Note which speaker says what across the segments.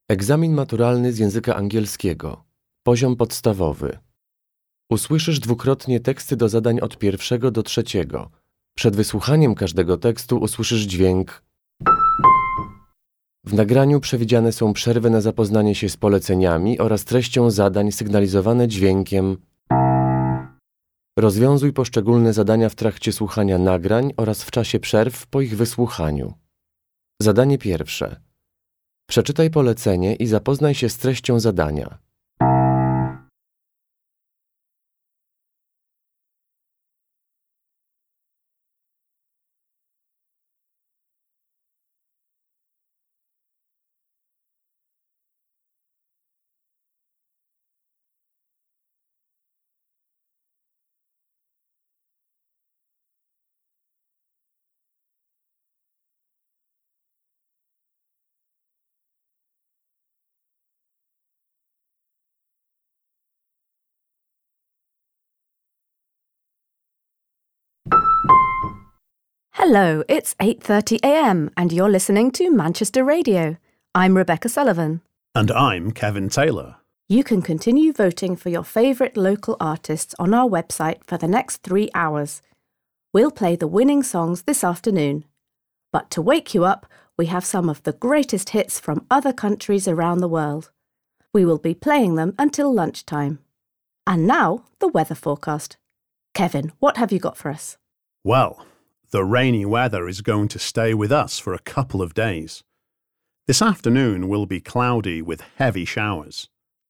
Speaker 1: Egzamin maturalny z języka angielskiego. Poziom podstawowy. Usłyszysz dwukrotnie teksty do zadań od 1 do 3. Przed wysłuchaniem każdego tekstu usłyszysz dźwięk. W nagraniu przewidziane są przerwy na zapoznanie się z poleceniami oraz treścią zadań sygnalizowane dźwiękiem. Rozwiązuj poszczególne zadania w trakcie słuchania nagrań oraz w czasie przerw po ich wysłuchaniu. Zadanie pierwsze. Przeczytaj polecenie i zapoznaj się z treścią zadania.
Speaker 2: Hello, it's 8:30 a.m. and you're listening to Manchester Radio. I'm Rebecca Sullivan.
Speaker 3: And I'm Kevin Taylor.
Speaker 2: You can continue voting for your favourite local artists on our website for the next 3 hours. We'll play the winning songs this afternoon. But to wake you up, we have some of the greatest hits from other countries around the world. We will be playing them until lunchtime. And now, the weather forecast. Kevin, what have you got for us?
Speaker 3: Well, the rainy weather is going to stay with us for a couple of days. This afternoon will be cloudy with heavy showers.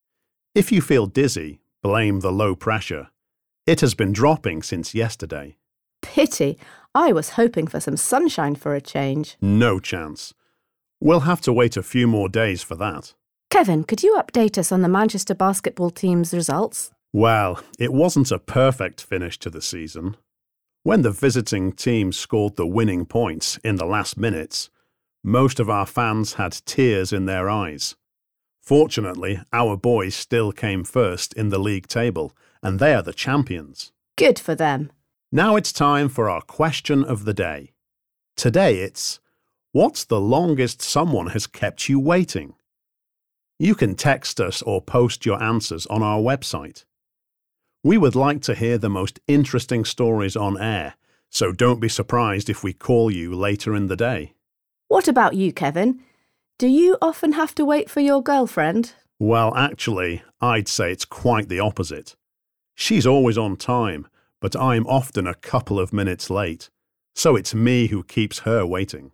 Speaker 3: If you feel dizzy, blame the low pressure. It has been dropping since yesterday.
Speaker 2: Pity. I was hoping for some sunshine for a change.
Speaker 3: No chance. We'll have to wait a few more days for that.
Speaker 2: Kevin, could you update us on the Manchester basketball team's results?
Speaker 3: Well, it wasn't a perfect finish to the season. When the visiting team scored the winning points in the last minutes, most of our fans had tears in their eyes. Fortunately, our boys still came first in the league table, and they are the champions.
Speaker 2: Good for them.
Speaker 3: Now it's time for our question of the day. Today it's, what's the longest someone has kept you waiting? You can text us or post your answers on our website. We would like to hear the most interesting stories on air, so don't be surprised if we call you later in the day.
Speaker 2: What about you, Kevin? Do you often have to wait for your girlfriend?
Speaker 3: Well, actually, I'd say it's quite the opposite. She's always on time, but I'm often a couple of minutes late, so it's me who keeps her waiting.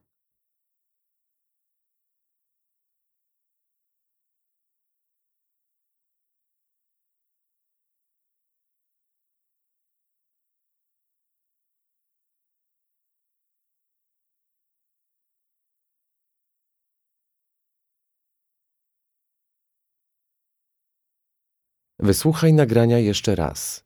Speaker 1: Wysłuchaj nagrania jeszcze raz.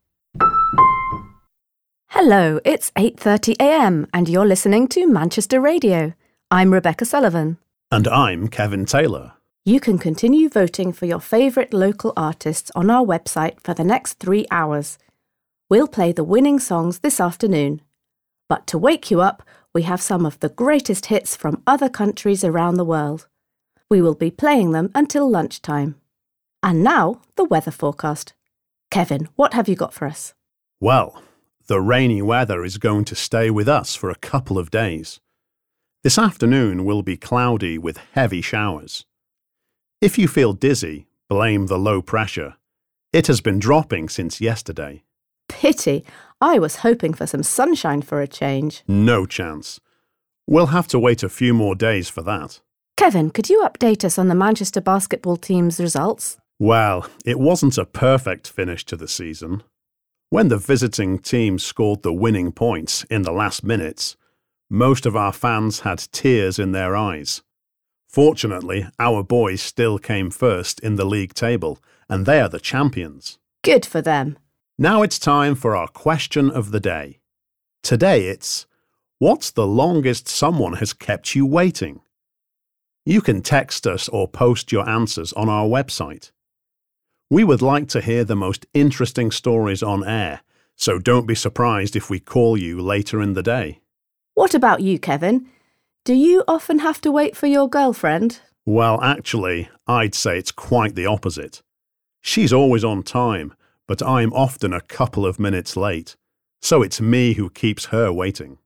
Speaker 2: Hello, it's 8:30 a.m. and you're listening to Manchester Radio. I'm Rebecca Sullivan.
Speaker 3: And I'm Kevin Taylor.
Speaker 2: You can continue voting for your favourite local artists on our website for the next 3 hours. We'll play the winning songs this afternoon. But to wake you up, we have some of the greatest hits from other countries around the world. We will be playing them until lunchtime. And now, the weather forecast. Kevin, what have you got for us?
Speaker 3: Well, the rainy weather is going to stay with us for a couple of days. This afternoon will be cloudy with heavy showers. If you feel dizzy, blame the low pressure. It has been dropping since yesterday.
Speaker 2: Pity. I was hoping for some sunshine for a change.
Speaker 3: No chance. We'll have to wait a few more days for that.
Speaker 2: Kevin, could you update us on the Manchester basketball team's results?
Speaker 3: Well, it wasn't a perfect finish to the season. When the visiting team scored the winning points in the last minutes, most of our fans had tears in their eyes. Fortunately, our boys still came first in the league table, and they are the champions.
Speaker 2: Good for them.
Speaker 3: Now it's time for our question of the day. Today it's, what's the longest someone has kept you waiting? You can text us or post your answers on our website. We would like to hear the most interesting stories on air, so don't be surprised if we call you later in the day.
Speaker 2: What about you, Kevin? Do you often have to wait for your girlfriend?
Speaker 3: Well, actually, I'd say it's quite the opposite. She's always on time, but I'm often a couple of minutes late, so it's me who keeps her waiting.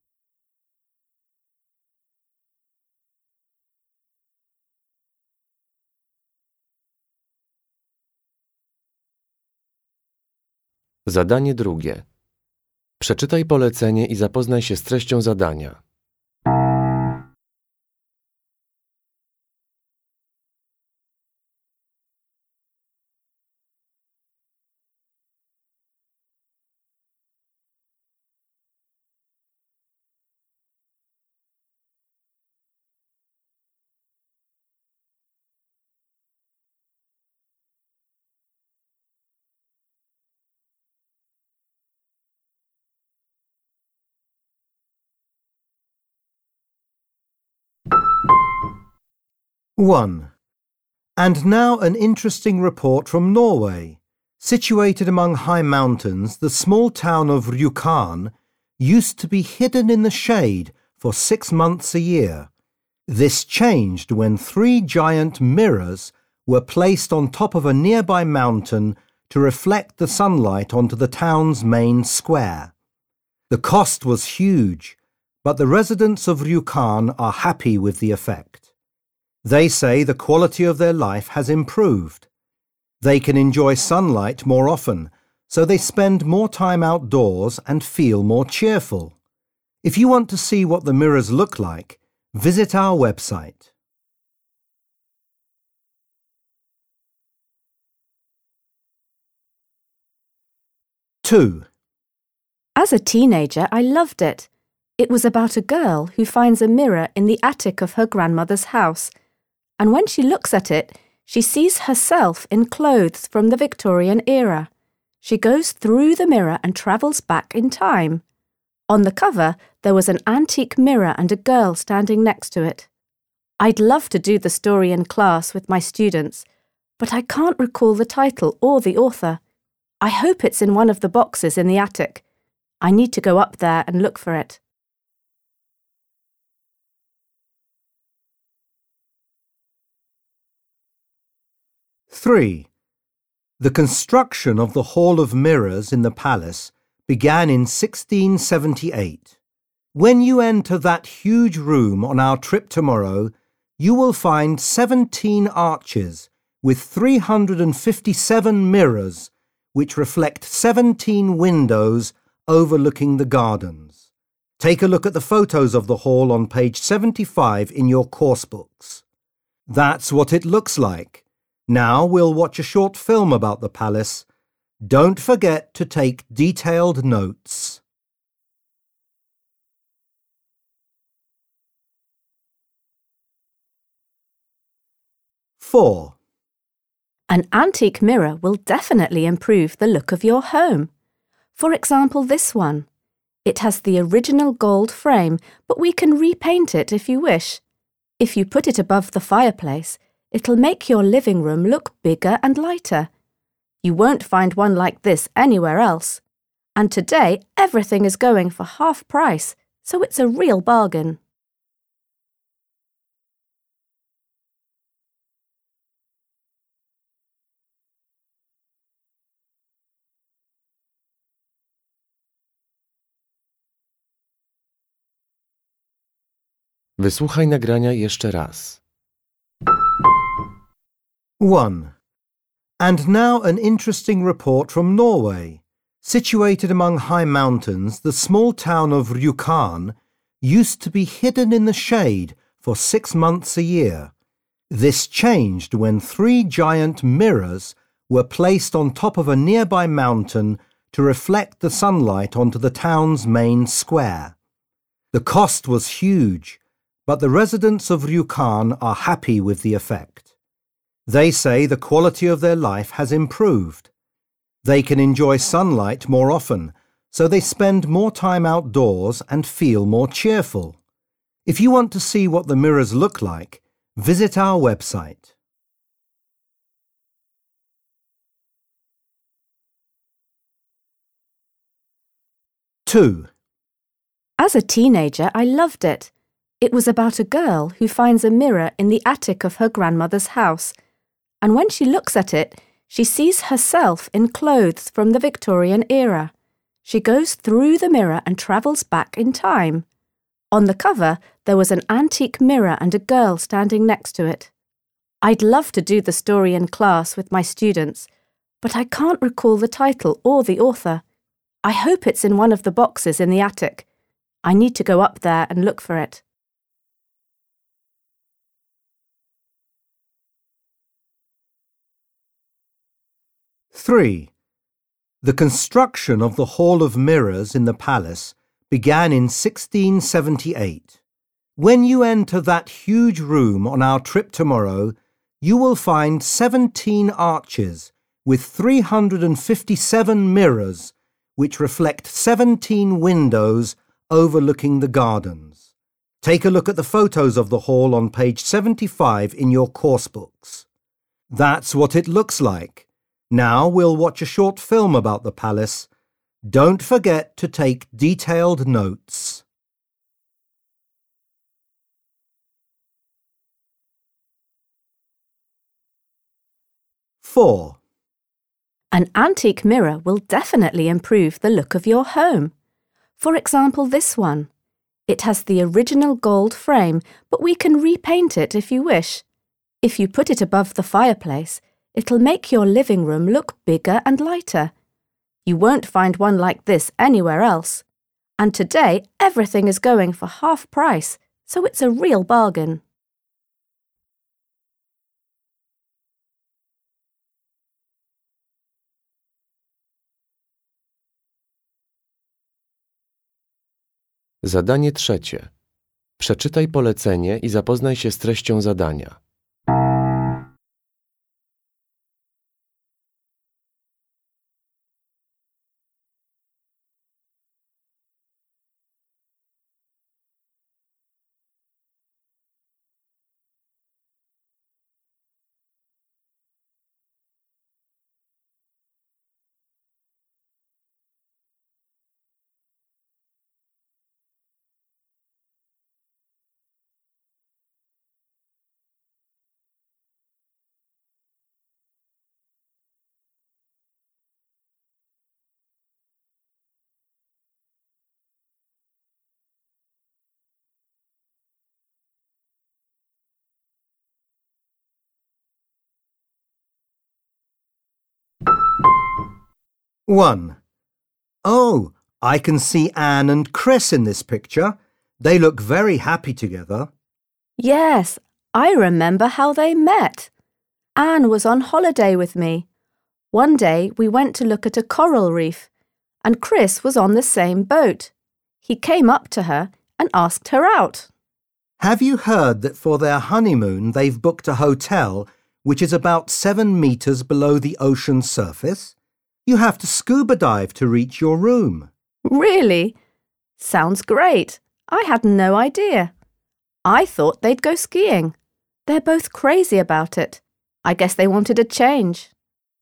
Speaker 1: Zadanie drugie. Przeczytaj polecenie i zapoznaj się z treścią zadania.
Speaker 4: One. And now an interesting report from Norway. Situated among high mountains, the small town of Rjukan used to be hidden in the shade for 6 months a year. This changed when 3 giant mirrors were placed on top of a nearby mountain to reflect the sunlight onto the town's main square. The cost was huge, but the residents of Rjukan are happy with the effect. They say the quality of their life has improved. They can enjoy sunlight more often, so they spend more time outdoors and feel more cheerful. If you want to see what the mirrors look like, visit our website. Two.
Speaker 2: As a teenager, I loved it. It was about a girl who finds a mirror in the attic of her grandmother's house, and when she looks at it, she sees herself in clothes from the Victorian era. She goes through the mirror and travels back in time. On the cover, there was an antique mirror and a girl standing next to it. I'd love to do the story in class with my students, but I can't recall the title or the author. I hope it's in one of the boxes in the attic. I need to go up there and look for it.
Speaker 4: Three. The construction of the Hall of Mirrors in the palace began in 1678. When you enter that huge room on our trip tomorrow, you will find 17 arches with 357 mirrors which reflect 17 windows overlooking the gardens. Take a look at the photos of the hall on page 75 in your course books. That's what it looks like. Now we'll watch a short film about the palace. Don't forget to take detailed notes. Four.
Speaker 2: An antique mirror will definitely improve the look of your home. For example, this one. It has the original gold frame, but we can repaint it if you wish. If you put it above the fireplace, it'll make your living room look bigger and lighter. You won't find one like this anywhere else. And today, everything is going for half price, so it's a real bargain.
Speaker 1: Wysłuchaj nagrania jeszcze raz.
Speaker 4: 1. And now an interesting report from Norway. Situated among high mountains, the small town of Rjukan used to be hidden in the shade for 6 months a year. This changed when 3 giant mirrors were placed on top of a nearby mountain to reflect the sunlight onto the town's main square. The cost was huge, but the residents of Rjukan are happy with the effect. They say the quality of their life has improved. They can enjoy sunlight more often, so they spend more time outdoors and feel more cheerful. If you want to see what the mirrors look like, visit our website. Two.
Speaker 2: As a teenager, I loved it. It was about a girl who finds a mirror in the attic of her grandmother's house, and when she looks at it, she sees herself in clothes from the Victorian era. She goes through the mirror and travels back in time. On the cover, there was an antique mirror and a girl standing next to it. I'd love to do the story in class with my students, but I can't recall the title or the author. I hope it's in one of the boxes in the attic. I need to go up there and look for it.
Speaker 4: Three. The construction of the Hall of Mirrors in the palace began in 1678. When you enter that huge room on our trip tomorrow, you will find 17 arches with 357 mirrors, which reflect 17 windows overlooking the gardens. Take a look at the photos of the hall on page 75 in your course books. That's what it looks like. Now we'll watch a short film about the palace. Don't forget to take detailed notes. Four.
Speaker 2: An antique mirror will definitely improve the look of your home. For example, this one. It has the original gold frame, but we can repaint it if you wish. If you put it above the fireplace, it'll make your living room look bigger and lighter. You won't find one like this anywhere else. And today, everything is going for half price, so it's a real bargain.
Speaker 1: Zadanie trzecie. Przeczytaj polecenie i zapoznaj się z treścią zadania.
Speaker 4: One. Oh, I can see Anne and Chris in this picture. They look very happy together.
Speaker 2: Yes, I remember how they met. Anne was on holiday with me. One day we went to look at a coral reef, and Chris was on the same boat. He came up to her and asked her out.
Speaker 4: Have you heard that for their honeymoon they've booked a hotel which is about 7 meters below the ocean surface? You have to scuba dive to reach your room.
Speaker 2: Really? Sounds great. I had no idea. I thought they'd go skiing. They're both crazy about it. I guess they wanted a change.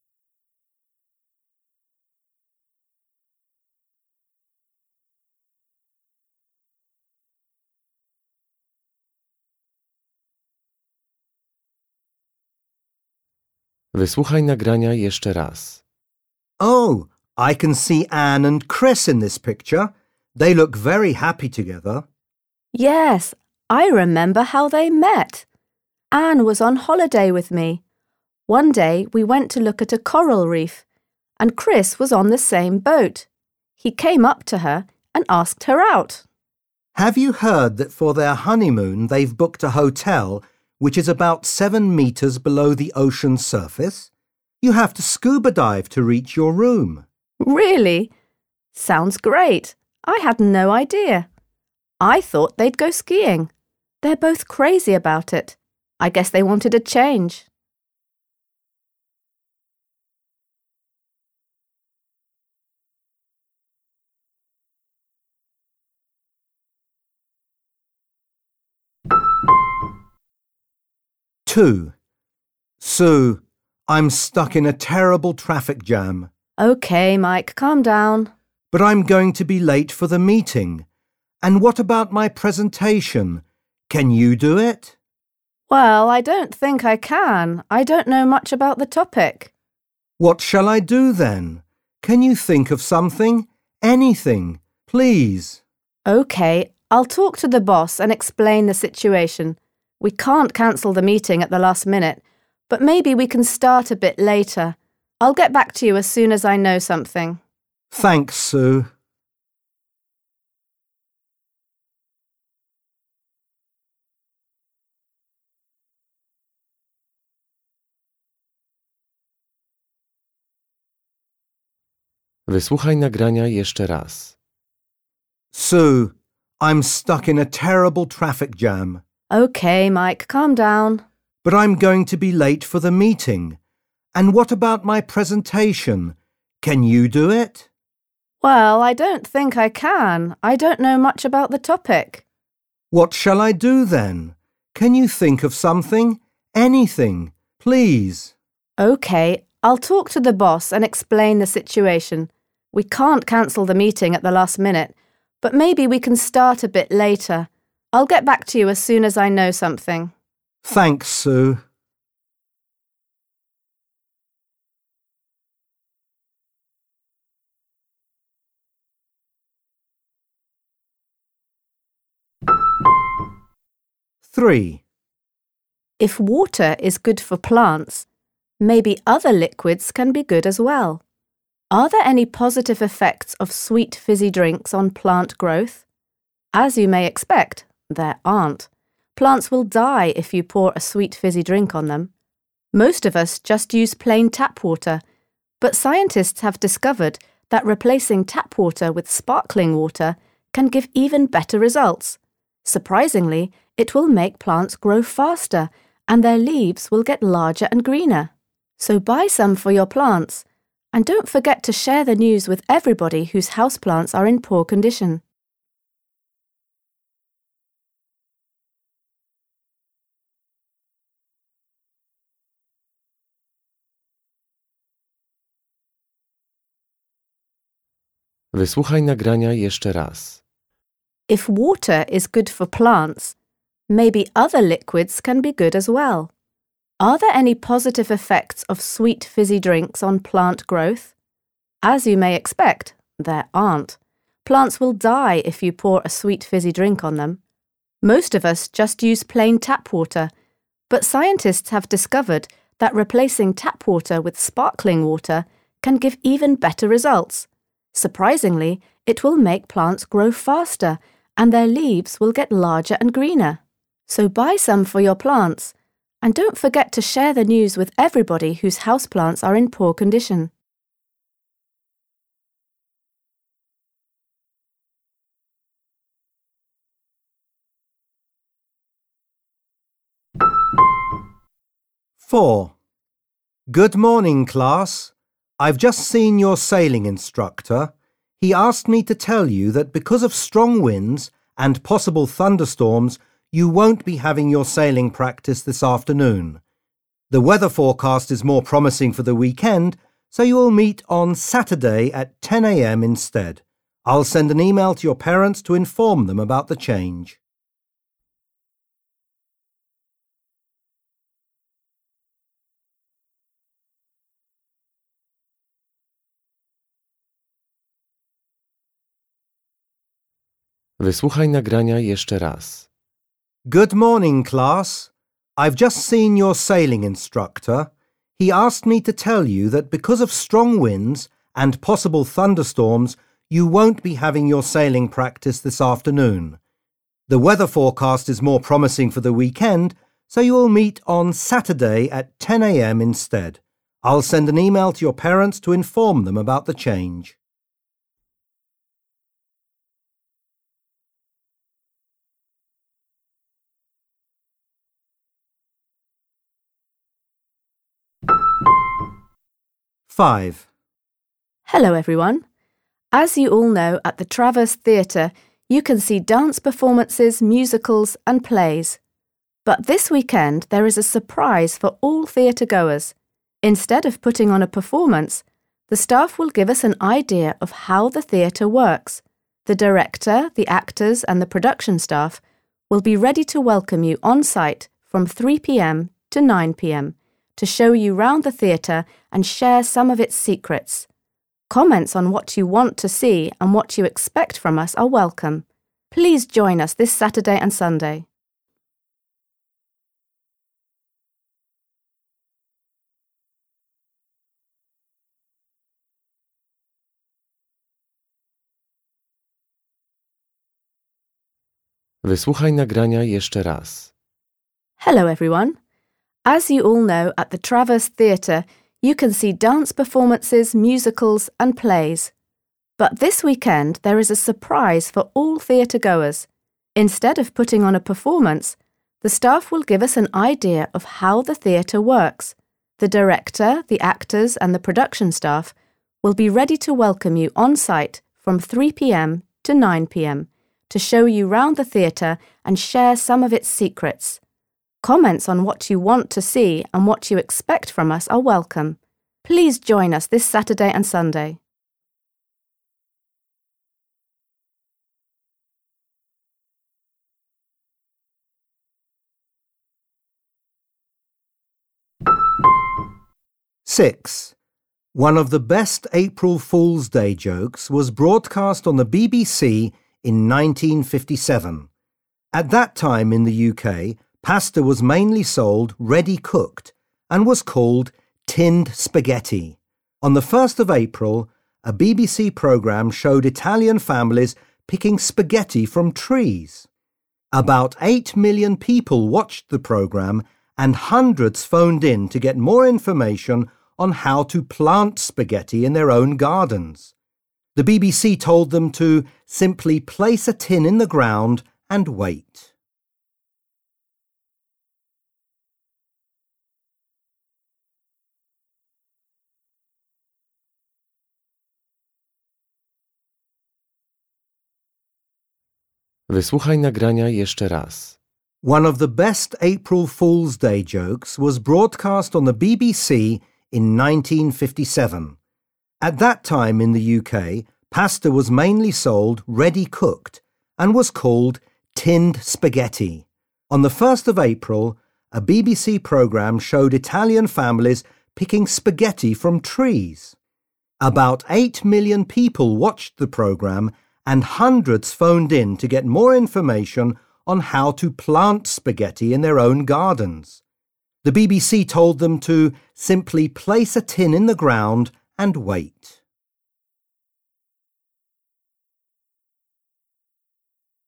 Speaker 1: Wysłuchaj nagrania jeszcze raz.
Speaker 4: Oh, I can see Anne and Chris in this picture. They look very happy together.
Speaker 2: Yes, I remember how they met. Anne was on holiday with me. One day we went to look at a coral reef, and Chris was on the same boat. He came up to her and asked her out.
Speaker 4: Have you heard that for their honeymoon they've booked a hotel which is about 7 meters below the ocean surface? You have to scuba dive to reach your room.
Speaker 2: Really? Sounds great. I had no idea. I thought they'd go skiing. They're both crazy about it. I guess they wanted a change.
Speaker 4: Two. Sue, I'm stuck in a terrible traffic jam.
Speaker 2: Okay, Mike, calm down.
Speaker 4: But I'm going to be late for the meeting. And what about my presentation? Can you do it?
Speaker 2: Well, I don't think I can. I don't know much about the topic.
Speaker 4: What shall I do then? Can you think of something? Anything, please.
Speaker 2: OK, I'll talk to the boss and explain the situation. We can't cancel the meeting at the last minute, but maybe we can start a bit later. I'll get back to you as soon as I know something.
Speaker 4: Thanks, Sue.
Speaker 1: Wysłuchaj nagrania jeszcze raz.
Speaker 4: Sue, I'm stuck in a terrible traffic jam.
Speaker 2: OK, Mike, calm down.
Speaker 4: But I'm going to be late for the meeting. And what about my presentation? Can you do it?
Speaker 2: Well, I don't think I can. I don't know much about the topic.
Speaker 4: What shall I do then? Can you think of something? Anything, please.
Speaker 2: OK, I'll talk to the boss and explain the situation. We can't cancel the meeting at the last minute, but maybe we can start a bit later. I'll get back to you as soon as I know something.
Speaker 4: Thanks, Sue. Three.
Speaker 2: If water is good for plants, maybe other liquids can be good as well. Are there any positive effects of sweet fizzy drinks on plant growth? As you may expect, there aren't. Plants will die if you pour a sweet fizzy drink on them. Most of us just use plain tap water, but scientists have discovered that replacing tap water with sparkling water can give even better results. Surprisingly, it will make plants grow faster and their leaves will get larger and greener. So buy some for your plants. And don't forget to share the news with everybody whose houseplants are in poor condition.
Speaker 1: Wysłuchaj nagrania jeszcze raz.
Speaker 2: If water is good for plants, maybe other liquids can be good as well. Are there any positive effects of sweet fizzy drinks on plant growth? As you may expect, there aren't. Plants will die if you pour a sweet fizzy drink on them. Most of us just use plain tap water, but scientists have discovered that replacing tap water with sparkling water can give even better results. Surprisingly, it will make plants grow faster and their leaves will get larger and greener. So buy some for your plants. And don't forget to share the news with everybody whose houseplants are in poor condition.
Speaker 4: Four. Good morning, class. I've just seen your sailing instructor. He asked me to tell you that because of strong winds and possible thunderstorms, you won't be having your sailing practice this afternoon. The weather forecast is more promising for the weekend, so you will meet on Saturday at 10 a.m. instead. I'll send an email to your parents to inform them about the change.
Speaker 1: Wysłuchaj nagrania jeszcze raz.
Speaker 4: Good morning, class. I've just seen your sailing instructor. He asked me to tell you that because of strong winds and possible thunderstorms, you won't be having your sailing practice this afternoon. The weather forecast is more promising for the weekend, so you will meet on Saturday at 10 a.m. instead. I'll send an email to your parents to inform them about the change. Five.
Speaker 2: Hello everyone. As you all know, at the Travers Theatre, you can see dance performances, musicals and plays. But this weekend there is a surprise for all theatre goers. Instead of putting on a performance, the staff will give us an idea of how the theatre works. The director, the actors and the production staff We'll be ready to welcome you on site from 3 p.m. to 9 p.m. to show you round the theatre and share some of its secrets. Comments on what you want to see and what you expect from us are welcome. Please join us this Saturday and Sunday.
Speaker 1: Wysłuchaj nagrania jeszcze raz.
Speaker 2: Hello everyone. As you all know, at the Travers Theatre, you can see dance performances, musicals and plays. But this weekend there is a surprise for all theatre goers. Instead of putting on a performance, the staff will give us an idea of how the theatre works. The director, the actors and the production staff will be ready to welcome you on site from 3 p.m. to 9 p.m. to show you round the theatre and share some of its secrets. Comments on what you want to see and what you expect from us are welcome. Please join us this Saturday and Sunday.
Speaker 4: Six. One of the best April Fool's Day jokes was broadcast on the BBC in 1957. At that time in the UK, pasta was mainly sold ready cooked and was called tinned spaghetti. On the 1st of April, a BBC programme showed Italian families picking spaghetti from trees. About 8 million people watched the programme and hundreds phoned in to get more information on how to plant spaghetti in their own gardens. The BBC told them to simply place a tin in the ground and wait.
Speaker 1: Wysłuchaj nagrania jeszcze raz.
Speaker 4: One of the best April Fool's Day jokes was broadcast on the BBC in 1957. At that time in the UK, pasta was mainly sold ready cooked and was called tinned spaghetti. On the 1st of April, a BBC programme showed Italian families picking spaghetti from trees. About 8 million people watched the programme and hundreds phoned in to get more information on how to plant spaghetti in their own gardens. The BBC told them to simply place a tin in the ground and wait.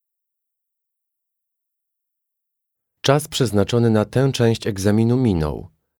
Speaker 1: Czas przeznaczony na tę część egzaminu minął.